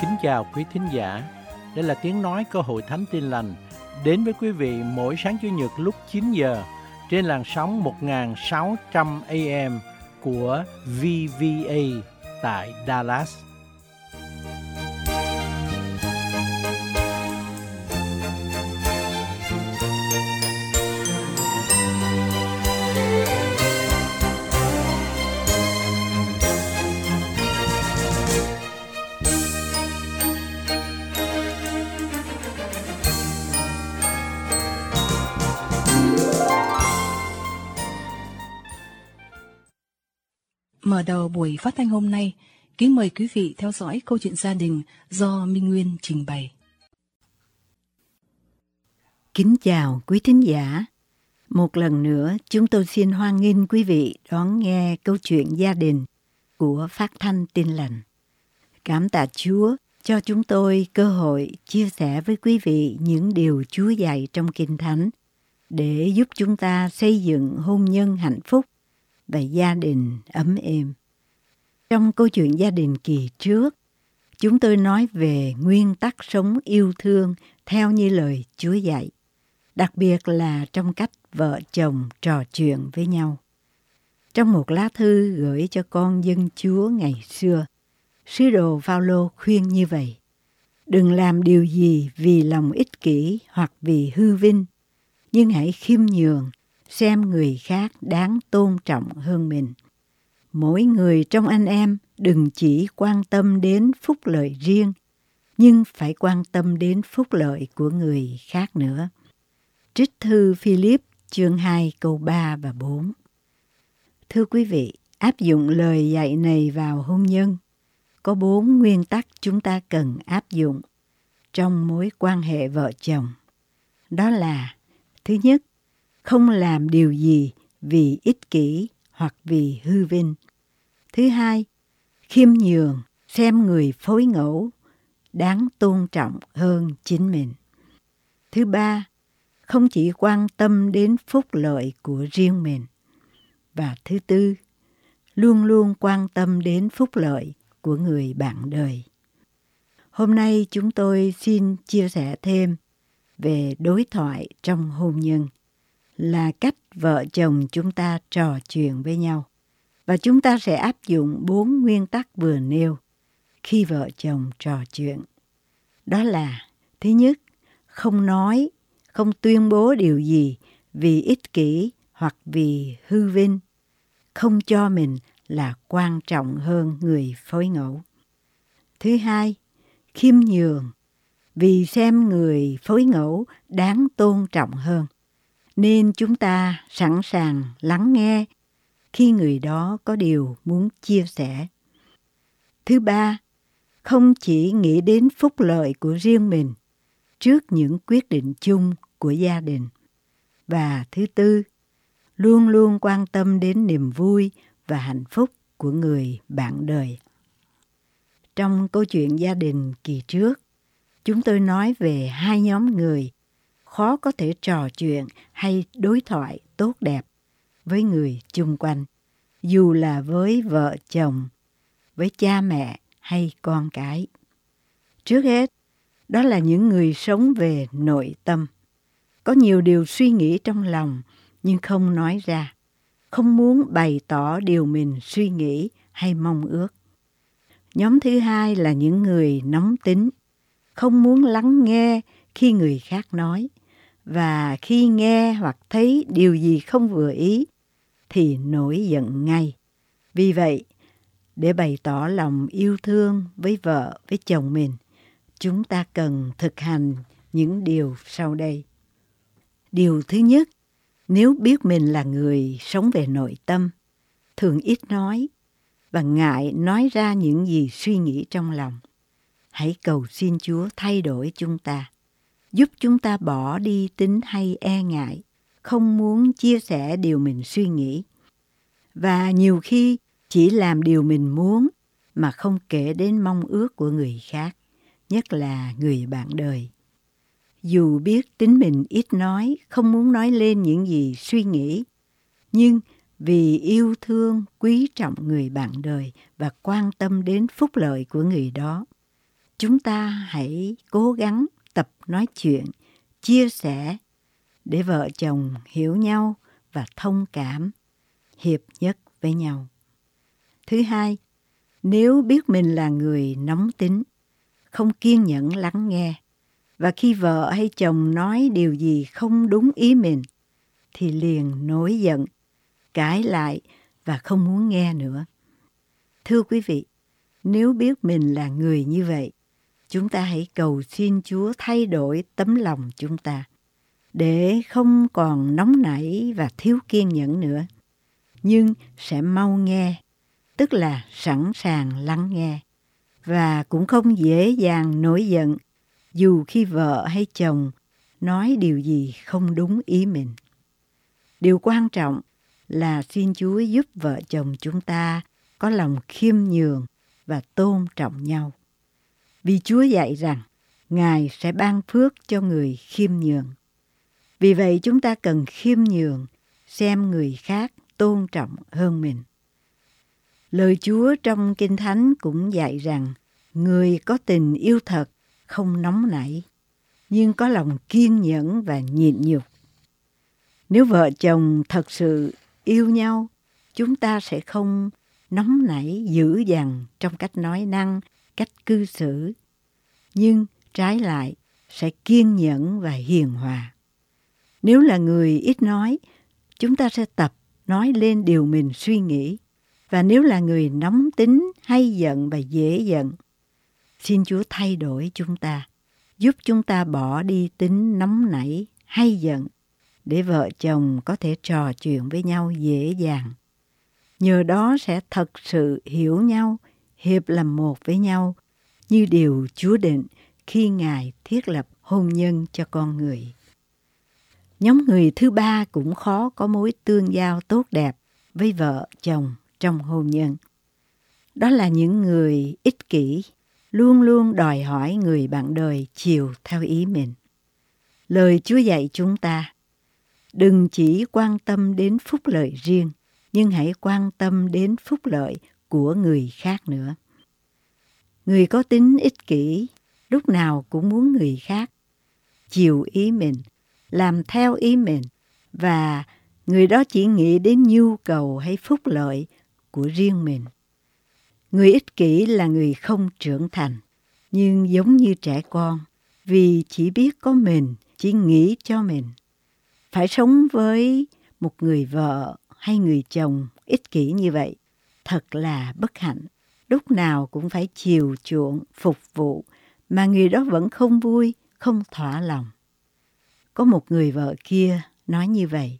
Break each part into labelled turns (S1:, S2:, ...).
S1: Kính chào quý thính giả. Đây là tiếng nói của Hội Thánh Tin Lành đến với quý vị mỗi sáng Chủ nhật lúc 9 giờ trên làn sóng 1600 AM của VVA tại Dallas.
S2: Mở đầu buổi phát thanh hôm nay, kính mời quý vị theo dõi câu chuyện gia đình do Minh Nguyên trình bày.
S3: Kính chào quý thính giả. Một lần nữa, chúng tôi xin hoan nghênh quý vị đón nghe câu chuyện gia đình của Phát thanh Tin Lành. Cảm tạ Chúa cho chúng tôi cơ hội chia sẻ với quý vị những điều Chúa dạy trong Kinh Thánh để giúp chúng ta xây dựng hôn nhân hạnh phúc và gia đình ấm êm. Trong câu chuyện gia đình kỳ trước, chúng tôi nói về nguyên tắc sống yêu thương theo như lời Chúa dạy, đặc biệt là trong cách vợ chồng trò chuyện với nhau. Trong một lá thư gửi cho con dân Chúa ngày xưa, sứ đồ Phaolô khuyên như vậy: đừng làm điều gì vì lòng ích kỷ hoặc vì hư vinh, nhưng hãy khiêm nhường, xem người khác đáng tôn trọng hơn mình. Mỗi người trong anh em đừng chỉ quan tâm đến phúc lợi riêng, nhưng phải quan tâm đến phúc lợi của người khác nữa. Trích thư Philip chương 2 câu 3 và 4. Thưa quý vị, áp dụng lời dạy này vào hôn nhân, có 4 nguyên tắc chúng ta cần áp dụng trong mối quan hệ vợ chồng. Đó là: thứ nhất, không làm điều gì vì ích kỷ hoặc vì hư vinh. Thứ hai, khiêm nhường, xem người phối ngẫu đáng tôn trọng hơn chính mình. Thứ ba, không chỉ quan tâm đến phúc lợi của riêng mình. Và thứ tư, luôn luôn quan tâm đến phúc lợi của người bạn đời. Hôm nay chúng tôi xin chia sẻ thêm về đối thoại trong hôn nhân, là cách vợ chồng chúng ta trò chuyện với nhau. Và chúng ta sẽ áp dụng 4 nguyên tắc vừa nêu khi vợ chồng trò chuyện. Đó là: thứ nhất, không nói, không tuyên bố điều gì vì ích kỷ hoặc vì hư vinh, không cho mình là quan trọng hơn người phối ngẫu. Thứ hai, khiêm nhường, vì xem người phối ngẫu đáng tôn trọng hơn, nên chúng ta sẵn sàng lắng nghe khi người đó có điều muốn chia sẻ. Thứ ba, không chỉ nghĩ đến phúc lợi của riêng mình trước những quyết định chung của gia đình. Và thứ tư, luôn luôn quan tâm đến niềm vui và hạnh phúc của người bạn đời. Trong câu chuyện gia đình kỳ trước, chúng tôi nói về 2 nhóm người khó có thể trò chuyện hay đối thoại tốt đẹp với người chung quanh, dù là với vợ chồng, với cha mẹ hay con cái. Trước hết, đó là những người sống về nội tâm, có nhiều điều suy nghĩ trong lòng nhưng không nói ra, không muốn bày tỏ điều mình suy nghĩ hay mong ước. Nhóm thứ hai là những người nóng tính, không muốn lắng nghe khi người khác nói, và khi nghe hoặc thấy điều gì không vừa ý thì nổi giận ngay. Vì vậy, để bày tỏ lòng yêu thương với vợ, với chồng mình, chúng ta cần thực hành những điều sau đây. Điều thứ nhất, nếu biết mình là người sống về nội tâm, thường ít nói và ngại nói ra những gì suy nghĩ trong lòng, hãy cầu xin Chúa thay đổi chúng ta, giúp chúng ta bỏ đi tính hay e ngại, không muốn chia sẻ điều mình suy nghĩ. Và nhiều khi chỉ làm điều mình muốn mà không kể đến mong ước của người khác, nhất là người bạn đời. Dù biết tính mình ít nói, không muốn nói lên những gì suy nghĩ, nhưng vì yêu thương, quý trọng người bạn đời và quan tâm đến phúc lợi của người đó, chúng ta hãy cố gắng tập nói chuyện, chia sẻ để vợ chồng hiểu nhau và thông cảm, hiệp nhất với nhau. Thứ hai, nếu biết mình là người nóng tính, không kiên nhẫn lắng nghe, và khi vợ hay chồng nói điều gì không đúng ý mình, thì liền nổi giận, cãi lại và không muốn nghe nữa. Thưa quý vị, nếu biết mình là người như vậy, chúng ta hãy cầu xin Chúa thay đổi tấm lòng chúng ta, để không còn nóng nảy và thiếu kiên nhẫn nữa, nhưng sẽ mau nghe, tức là sẵn sàng lắng nghe, và cũng không dễ dàng nổi giận dù khi vợ hay chồng nói điều gì không đúng ý mình. Điều quan trọng là xin Chúa giúp vợ chồng chúng ta có lòng khiêm nhường và tôn trọng nhau. Vì Chúa dạy rằng Ngài sẽ ban phước cho người khiêm nhường. Vì vậy chúng ta cần khiêm nhường, xem người khác tôn trọng hơn mình. Lời Chúa trong Kinh Thánh cũng dạy rằng người có tình yêu thật không nóng nảy, nhưng có lòng kiên nhẫn và nhịn nhục. Nếu vợ chồng thật sự yêu nhau, chúng ta sẽ không nóng nảy dữ dằn trong cách nói năng, cách cư xử, nhưng trái lại sẽ kiên nhẫn và hiền hòa. Nếu là người ít nói, chúng ta sẽ tập nói lên điều mình suy nghĩ. Và nếu là người nóng tính, hay giận và dễ giận, xin Chúa thay đổi chúng ta, giúp chúng ta bỏ đi tính nóng nảy, hay giận, để vợ chồng có thể trò chuyện với nhau dễ dàng. Nhờ đó sẽ thật sự hiểu nhau, hiệp làm một với nhau, như điều Chúa định khi Ngài thiết lập hôn nhân cho con người. Nhóm người thứ ba cũng khó có mối tương giao tốt đẹp với vợ chồng trong hôn nhân. Đó là những người ích kỷ, luôn luôn đòi hỏi người bạn đời chiều theo ý mình. Lời Chúa dạy chúng ta, đừng chỉ quan tâm đến phúc lợi riêng, nhưng hãy quan tâm đến phúc lợi của người khác nữa. Người có tính ích kỷ, lúc nào cũng muốn người khác chiều ý mình, làm theo ý mình, và người đó chỉ nghĩ đến nhu cầu hay phúc lợi của riêng mình. Người ích kỷ là người không trưởng thành, nhưng giống như trẻ con, vì chỉ biết có mình, chỉ nghĩ cho mình. Phải sống với một người vợ hay người chồng ích kỷ như vậy, thật là bất hạnh. Lúc nào cũng phải chiều chuộng, phục vụ, mà người đó vẫn không vui, không thỏa lòng. Có một người vợ kia nói như vậy: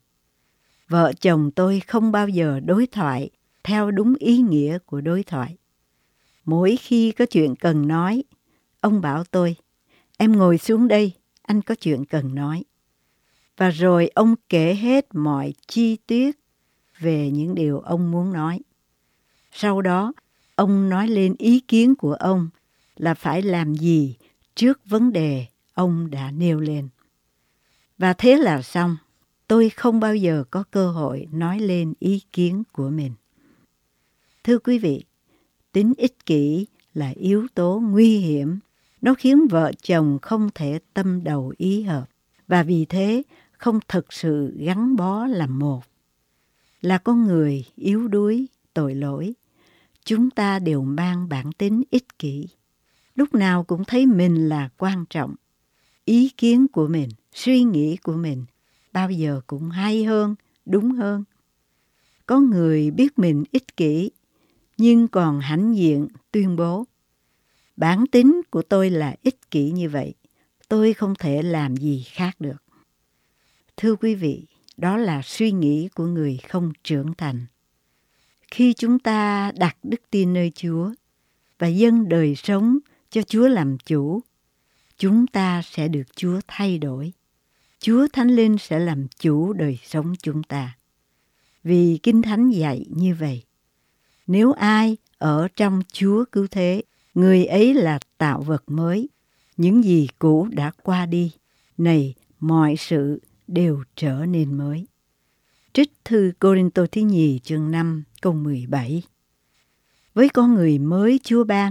S3: vợ chồng tôi không bao giờ đối thoại theo đúng ý nghĩa của đối thoại. Mỗi khi có chuyện cần nói, ông bảo tôi, em ngồi xuống đây, anh có chuyện cần nói. Và rồi ông kể hết mọi chi tiết về những điều ông muốn nói. Sau đó, ông nói lên ý kiến của ông là phải làm gì trước vấn đề ông đã nêu lên. Và thế là xong, tôi không bao giờ có cơ hội nói lên ý kiến của mình. Thưa quý vị, tính ích kỷ là yếu tố nguy hiểm. Nó khiến vợ chồng không thể tâm đầu ý hợp, và vì thế không thực sự gắn bó làm một. Là con người yếu đuối, tội lỗi, chúng ta đều mang bản tính ích kỷ. Lúc nào cũng thấy mình là quan trọng. Ý kiến của mình, suy nghĩ của mình bao giờ cũng hay hơn, đúng hơn. Có người biết mình ích kỷ, nhưng còn hãnh diện tuyên bố: bản tính của tôi là ích kỷ như vậy, tôi không thể làm gì khác được. Thưa quý vị, đó là suy nghĩ của người không trưởng thành. Khi chúng ta đặt đức tin nơi Chúa và dâng đời sống cho Chúa làm chủ, chúng ta sẽ được Chúa thay đổi. Chúa Thánh Linh sẽ làm chủ đời sống chúng ta. Vì Kinh Thánh dạy như vậy: nếu ai ở trong Chúa cứu thế, người ấy là tạo vật mới. Những gì cũ đã qua đi, này mọi sự đều trở nên mới. Trích thư Cô-rinh-tô thứ nhì chương 5 câu 17. Với con người mới Chúa ban,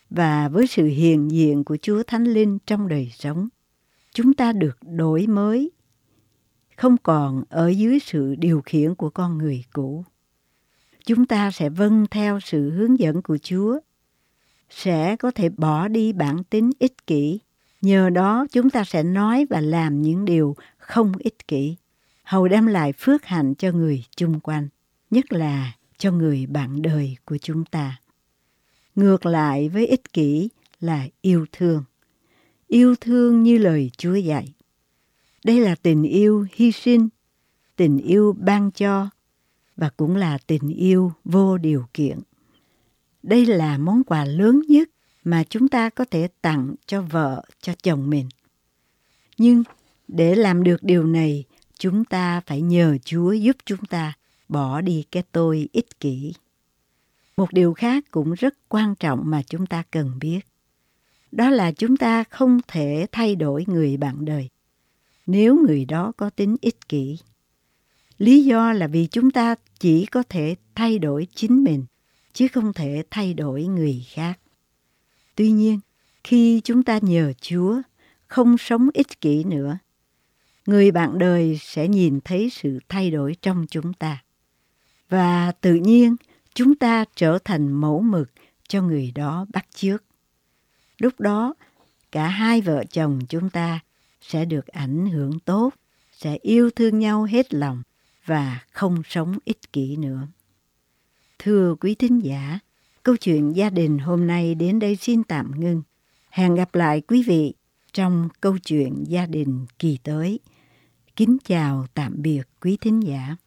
S3: và với sự hiện diện của Chúa Thánh Linh trong đời sống, chúng ta được đổi mới, không còn ở dưới sự điều khiển của con người cũ. Chúng ta sẽ vâng theo sự hướng dẫn của Chúa, sẽ có thể bỏ đi bản tính ích kỷ. Nhờ đó chúng ta sẽ nói và làm những điều không ích kỷ, hầu đem lại phước hạnh cho người chung quanh, nhất là cho người bạn đời của chúng ta. Ngược lại với ích kỷ là yêu thương. Yêu thương như lời Chúa dạy. Đây là tình yêu hy sinh, tình yêu ban cho, và cũng là tình yêu vô điều kiện. Đây là món quà lớn nhất mà chúng ta có thể tặng cho vợ, cho chồng mình. Nhưng để làm được điều này, chúng ta phải nhờ Chúa giúp chúng ta bỏ đi cái tôi ích kỷ. Một điều khác cũng rất quan trọng mà chúng ta cần biết. Đó là chúng ta không thể thay đổi người bạn đời nếu người đó có tính ích kỷ. Lý do là vì chúng ta chỉ có thể thay đổi chính mình, chứ không thể thay đổi người khác. Tuy nhiên, khi chúng ta nhờ Chúa không sống ích kỷ nữa, người bạn đời sẽ nhìn thấy sự thay đổi trong chúng ta. Và tự nhiên, chúng ta trở thành mẫu mực cho người đó bắt chước. Lúc đó, cả hai vợ chồng chúng ta sẽ được ảnh hưởng tốt, sẽ yêu thương nhau hết lòng và không sống ích kỷ nữa. Thưa quý thính giả, câu chuyện gia đình hôm nay đến đây xin tạm ngưng. Hẹn gặp lại quý vị trong câu chuyện gia đình kỳ tới. Kính chào tạm biệt quý thính giả.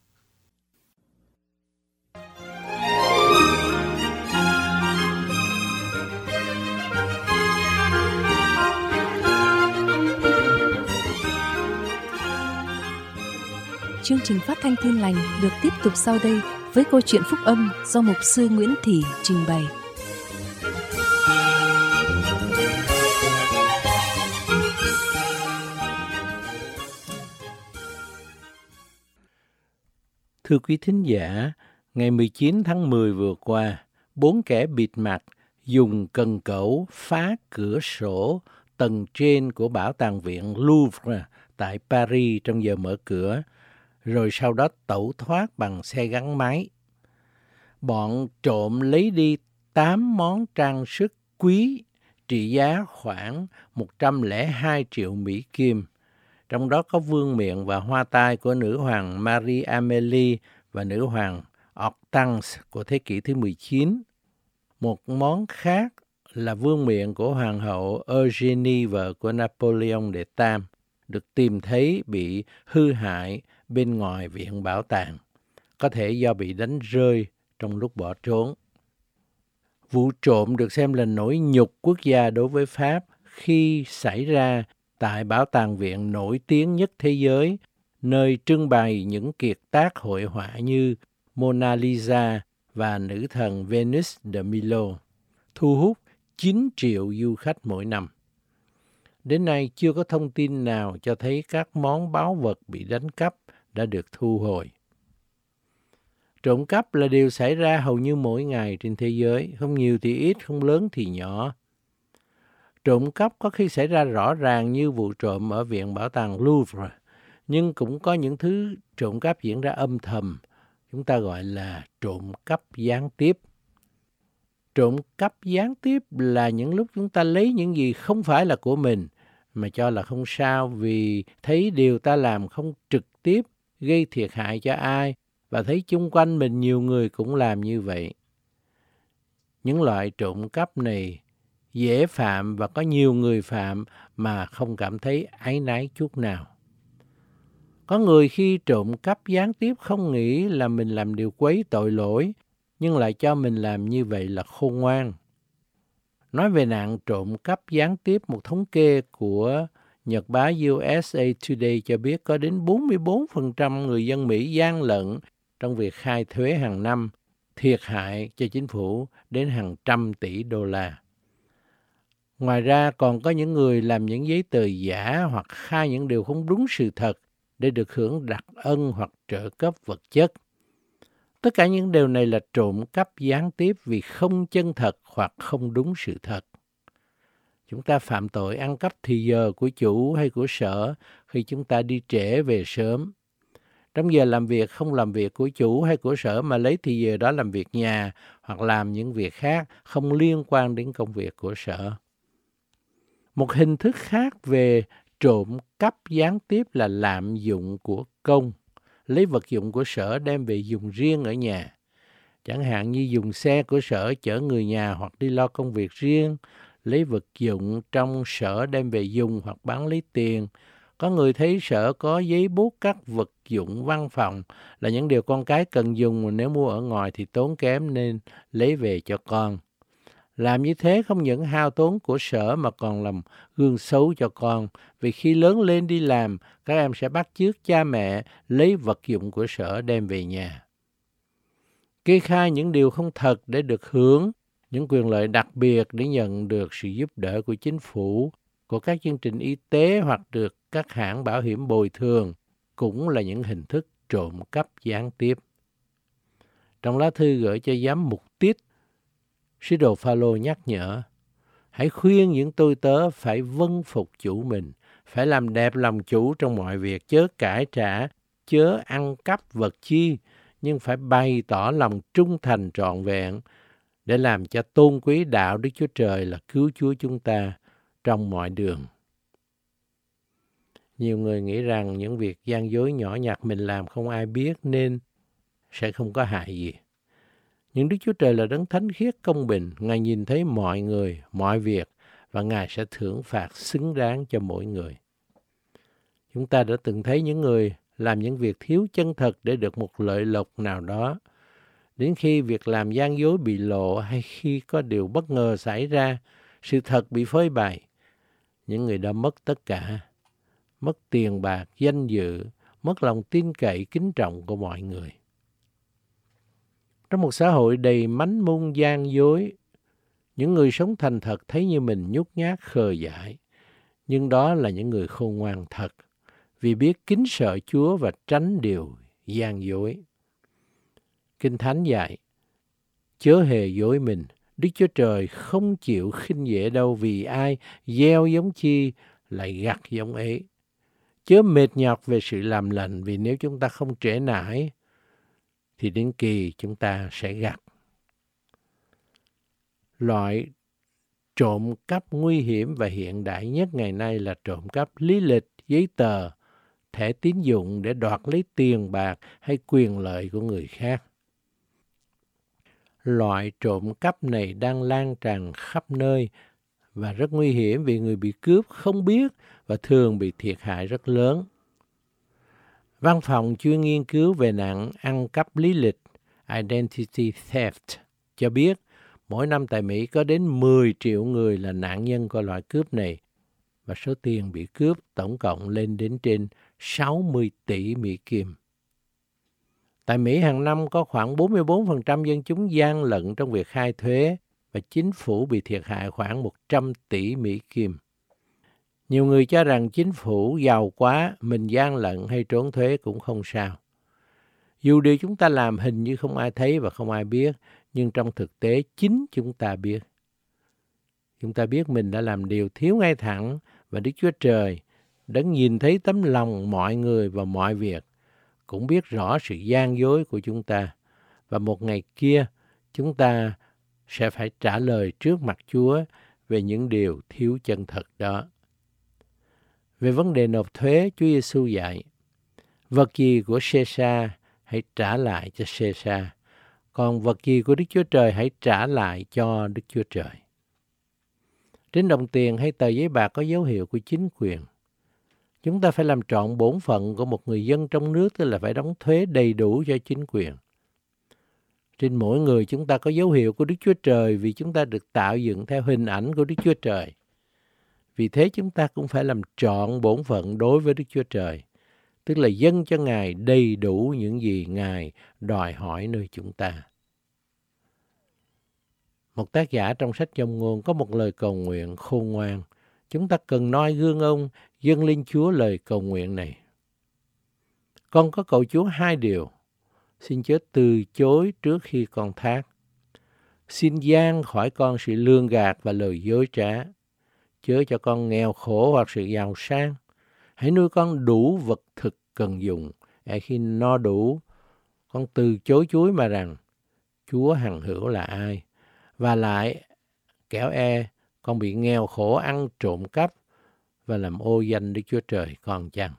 S2: Chương trình phát thanh Tin Lành được tiếp tục sau đây với câu chuyện phúc âm do mục sư Nguyễn Thị trình bày.
S1: Thưa quý thính giả, ngày 19 tháng 10 vừa qua, 4 kẻ bịt mặt dùng cần cẩu phá cửa sổ tầng trên của Bảo tàng viện Louvre tại Paris trong giờ mở cửa, rồi sau đó tẩu thoát bằng xe gắn máy. Bọn trộm lấy đi 8 món trang sức quý trị giá khoảng 102 triệu Mỹ Kim. Trong đó có vương miện và hoa tai của nữ hoàng Marie Amélie và nữ hoàng Hortense của thế kỷ thứ 19. Một món khác là vương miện của hoàng hậu Eugénie, vợ của Napoleon đệ Tam, được tìm thấy bị hư hại bên ngoài viện bảo tàng, có thể do bị đánh rơi trong lúc bỏ trốn. Vụ trộm được xem là nỗi nhục quốc gia đối với Pháp khi xảy ra tại bảo tàng viện nổi tiếng nhất thế giới, nơi trưng bày những kiệt tác hội họa như Mona Lisa và nữ thần Venus de Milo, thu hút 9 triệu du khách mỗi năm. Đến nay chưa có thông tin nào cho thấy các món báu vật bị đánh cắp đã được thu hồi. Trộm cắp là điều xảy ra hầu như mỗi ngày trên thế giới, không nhiều thì ít, không lớn thì nhỏ. Trộm cắp có khi xảy ra rõ ràng như vụ trộm ở Viện Bảo tàng Louvre, nhưng cũng có những thứ trộm cắp diễn ra âm thầm, chúng ta gọi là trộm cắp gián tiếp. Trộm cắp gián tiếp là những lúc chúng ta lấy những gì không phải là của mình, mà cho là không sao vì thấy điều ta làm không trực tiếp gây thiệt hại cho ai, và thấy chung quanh mình nhiều người cũng làm như vậy. Những loại trộm cắp này dễ phạm và có nhiều người phạm mà không cảm thấy áy náy chút nào. Có người khi trộm cắp gián tiếp không nghĩ là mình làm điều quấy tội lỗi, nhưng lại cho mình làm như vậy là khôn ngoan. Nói về nạn trộm cắp gián tiếp, một thống kê của nhật báo USA Today cho biết có đến 44% người dân Mỹ gian lận trong việc khai thuế hàng năm, thiệt hại cho chính phủ đến hàng trăm tỷ đô la. Ngoài ra còn có những người làm những giấy tờ giả hoặc khai những điều không đúng sự thật để được hưởng đặc ân hoặc trợ cấp vật chất. Tất cả những điều này là trộm cắp gián tiếp vì không chân thật hoặc không đúng sự thật. Chúng ta phạm tội ăn cắp thì giờ của chủ hay của sở khi chúng ta đi trễ về sớm. Trong giờ làm việc không làm việc của chủ hay của sở mà lấy thì giờ đó làm việc nhà hoặc làm những việc khác không liên quan đến công việc của sở. Một hình thức khác về trộm cắp gián tiếp là lạm dụng của công, lấy vật dụng của sở đem về dùng riêng ở nhà. Chẳng hạn như dùng xe của sở chở người nhà hoặc đi lo công việc riêng, lấy vật dụng trong sở đem về dùng hoặc bán lấy tiền. Có người thấy sở có giấy bút các vật dụng văn phòng là những điều con cái cần dùng mà nếu mua ở ngoài thì tốn kém nên lấy về cho con. Làm như thế không những hao tốn của sở mà còn làm gương xấu cho con, vì khi lớn lên đi làm, các em sẽ bắt chước cha mẹ lấy vật dụng của sở đem về nhà. Kê khai những điều không thật để được hưởng những quyền lợi đặc biệt, để nhận được sự giúp đỡ của chính phủ, của các chương trình y tế hoặc được các hãng bảo hiểm bồi thường cũng là những hình thức trộm cắp gián tiếp. Trong lá thư gửi cho giám mục Tít, sứ đồ Phaolô nhắc nhở: hãy khuyên những tôi tớ phải vâng phục chủ mình, phải làm đẹp lòng chủ trong mọi việc, chớ cãi trả, chớ ăn cắp vật chi, nhưng phải bày tỏ lòng trung thành trọn vẹn để làm cho tôn quý đạo Đức Chúa Trời là cứu Chúa chúng ta trong mọi đường. Nhiều người nghĩ rằng những việc gian dối nhỏ nhặt mình làm không ai biết nên sẽ không có hại gì. Nhưng Đức Chúa Trời là đấng thánh khiết công bình, Ngài nhìn thấy mọi người, mọi việc và Ngài sẽ thưởng phạt xứng đáng cho mỗi người. Chúng ta đã từng thấy những người làm những việc thiếu chân thật để được một lợi lộc nào đó. Đến khi việc làm gian dối bị lộ hay khi có điều bất ngờ xảy ra, sự thật bị phơi bày, những người đã mất tất cả, mất tiền bạc, danh dự, mất lòng tin cậy, kính trọng của mọi người. Trong một xã hội đầy mánh mung gian dối, những người sống thành thật thấy như mình nhút nhát khờ dại, nhưng đó là những người khôn ngoan thật, vì biết kính sợ Chúa và tránh điều gian dối. Kinh Thánh dạy: chớ hề dối mình, Đức Chúa Trời không chịu khinh dễ đâu, vì ai gieo giống chi lại gặt giống ấy. Chớ mệt nhọc về sự làm lành, vì nếu chúng ta không trễ nải thì đến kỳ chúng ta sẽ gặt. Loại trộm cắp nguy hiểm và hiện đại nhất ngày nay là trộm cắp lý lịch, giấy tờ, thẻ tín dụng để đoạt lấy tiền bạc hay quyền lợi của người khác. Loại trộm cắp này đang lan tràn khắp nơi và rất nguy hiểm vì người bị cướp không biết và thường bị thiệt hại rất lớn. Văn phòng chuyên nghiên cứu về nạn ăn cắp lý lịch Identity Theft cho biết mỗi năm tại Mỹ có đến 10 triệu người là nạn nhân của loại cướp này và số tiền bị cướp tổng cộng lên đến trên 60 tỷ Mỹ Kim. Tại Mỹ hàng năm có khoảng 44% dân chúng gian lận trong việc khai thuế và chính phủ bị thiệt hại khoảng 100 tỷ Mỹ Kim. Nhiều người cho rằng chính phủ giàu quá, mình gian lận hay trốn thuế cũng không sao. Dù điều chúng ta làm hình như không ai thấy và không ai biết, nhưng trong thực tế chính chúng ta biết. Chúng ta biết mình đã làm điều thiếu ngay thẳng và Đức Chúa Trời đấng nhìn thấy tấm lòng mọi người và mọi việc, cũng biết rõ sự gian dối của chúng ta. Và một ngày kia chúng ta sẽ phải trả lời trước mặt Chúa về những điều thiếu chân thật đó. Về vấn đề nộp thuế, Chúa Giêsu dạy: vật gì của Caesar hãy trả lại cho Caesar, còn vật gì của Đức Chúa Trời hãy trả lại cho Đức Chúa Trời. Trên đồng tiền hay tờ giấy bạc có dấu hiệu của chính quyền. Chúng ta phải làm trọn bổn phận của một người dân trong nước, tức là phải đóng thuế đầy đủ cho chính quyền. Trên mỗi người chúng ta có dấu hiệu của Đức Chúa Trời vì chúng ta được tạo dựng theo hình ảnh của Đức Chúa Trời. Vì thế chúng ta cũng phải làm trọn bổn phận đối với Đức Chúa Trời, tức là dâng cho Ngài đầy đủ những gì Ngài đòi hỏi nơi chúng ta. Một tác giả trong sách Châm Ngôn có một lời cầu nguyện khôn ngoan. Chúng ta cần noi gương ông dâng lên Chúa lời cầu nguyện này. Con có cầu Chúa 2 điều: Xin chớ từ chối trước khi con thác. Xin giang khỏi con sự lường gạt và lời dối trá. Chớ cho con nghèo khổ hoặc sự giàu sang. Hãy nuôi con đủ vật thực cần dùng. Khi no đủ, con từ chối Chúa mà rằng Chúa hằng hữu là ai. Và lại kẻo con bị nghèo khổ ăn trộm cắp và làm ô danh Đức Chúa Trời con chăng.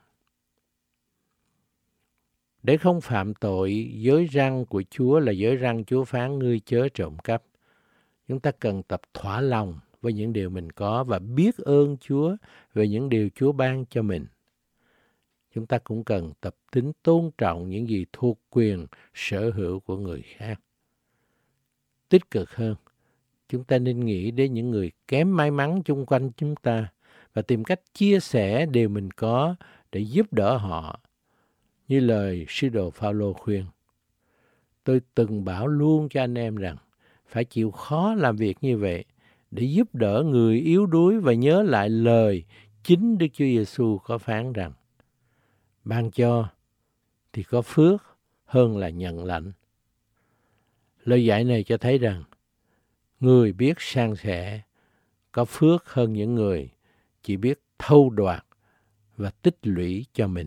S1: Để không phạm tội, giới răn của Chúa là giới răn Chúa phán ngươi chớ trộm cắp. Chúng ta cần tập thỏa lòng với những điều mình có và biết ơn Chúa về những điều Chúa ban cho mình. Chúng ta cũng cần tập tính tôn trọng những gì thuộc quyền sở hữu của người khác. Tích cực hơn, chúng ta nên nghĩ đến những người kém may mắn chung quanh chúng ta và tìm cách chia sẻ điều mình có để giúp đỡ họ. Như lời sứ đồ Phao-lô khuyên, tôi từng bảo luôn cho anh em rằng phải chịu khó làm việc như vậy để giúp đỡ người yếu đuối và nhớ lại lời chính Đức Chúa Giêsu có phán rằng ban cho thì có phước hơn là nhận lãnh. Lời dạy này cho thấy rằng người biết san sẻ có phước hơn những người chỉ biết thâu đoạt và tích lũy cho mình.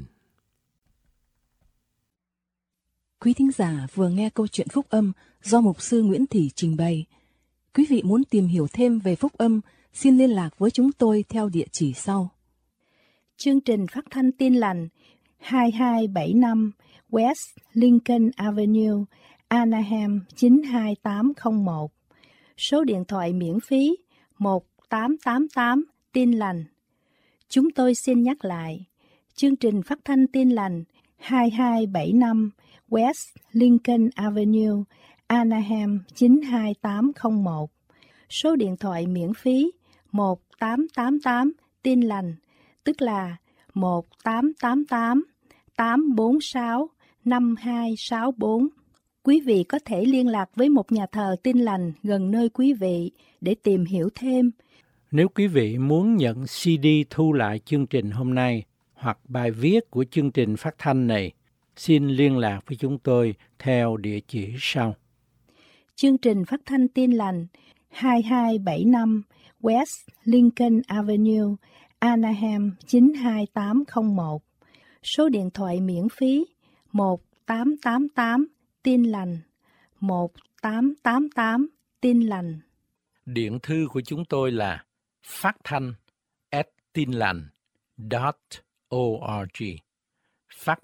S2: Quý thính giả vừa nghe câu chuyện phúc âm do mục sư Nguyễn Thị trình bày. Quý vị muốn tìm hiểu thêm về phúc âm, xin liên lạc với chúng tôi theo địa chỉ sau.
S4: Chương trình phát thanh Tin Lành 2275 West Lincoln Avenue, Anaheim 92801. Số điện thoại miễn phí 1888 Tin Lành. Chúng tôi xin nhắc lại, chương trình phát thanh Tin Lành 2275 West Lincoln Avenue, Anaheim 92801. Số điện thoại miễn phí 1888 Tin Lành, tức là 1888 846 5264. Quý vị có thể liên lạc với một nhà thờ Tin Lành gần nơi quý vị để tìm hiểu thêm.
S1: Nếu quý vị muốn nhận CD thu lại chương trình hôm nay hoặc bài viết của chương trình phát thanh này, xin liên lạc với chúng tôi theo địa chỉ sau.
S4: Chương trình phát thanh Tin Lành 2275 West Lincoln Avenue, Anaheim 92801. Số điện thoại miễn phí 1888 Tin Lành, 1888 Tin Lành.
S1: Điện thư của chúng tôi là phát thanh@tinlành.org. Phát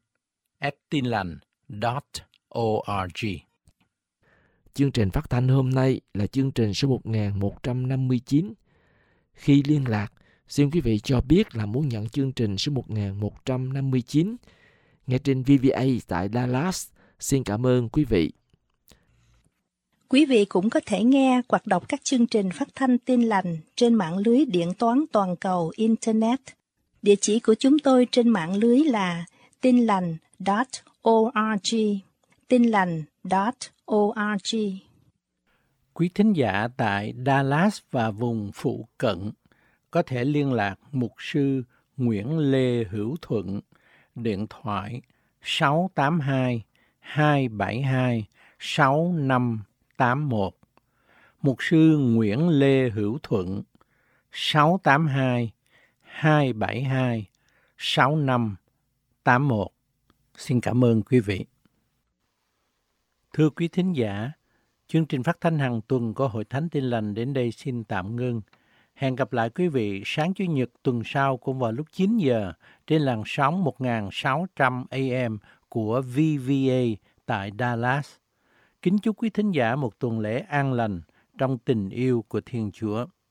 S1: thanh@tinlành.org.
S5: Chương trình phát thanh hôm nay là chương trình số 1159. Khi liên lạc, xin quý vị cho biết là muốn nhận chương trình số 1159 nghe trên VVA tại Dallas. Xin cảm ơn quý vị.
S4: Quý vị cũng có thể nghe hoặc đọc các chương trình phát thanh Tin Lành trên mạng lưới điện toán toàn cầu Internet. Địa chỉ của chúng tôi trên mạng lưới là tinlành.org, tinlành.org.
S1: Quý thính giả tại Dallas và vùng phụ cận có thể liên lạc mục sư Nguyễn Lê Hữu Thuận, điện thoại 682-272-6581. Mục sư Nguyễn Lê Hữu Thuận, 682-272-6581. Xin cảm ơn quý vị. Thưa quý thính giả, chương trình phát thanh hàng tuần của Hội Thánh Tin Lành đến đây xin tạm ngưng. Hẹn gặp lại quý vị sáng Chủ nhật tuần sau cũng vào lúc 9 giờ trên làn sóng 1600 AM của VVA tại Dallas. Kính chúc quý thính giả một tuần lễ an lành trong tình yêu của Thiên Chúa.